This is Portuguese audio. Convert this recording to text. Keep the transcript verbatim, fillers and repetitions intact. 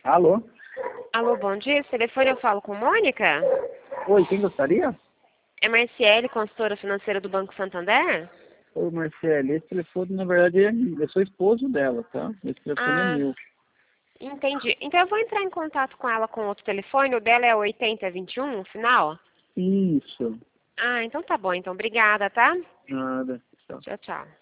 Alô? Alô, bom dia. Esse telefone eu falo com Mônica? Oi, quem gostaria? É Marciele, consultora financeira do Banco Santander? Oi, Marcelo, esse telefone, na verdade, é eu sou esposo dela, tá? Esse telefone é Ah, meu. entendi. Então eu vou entrar em contato com ela com outro telefone. O dela é oitenta vinte e um, no final? Isso. Ah, então tá bom. Então, obrigada, tá? Nada. Tchau. Tchau, tchau.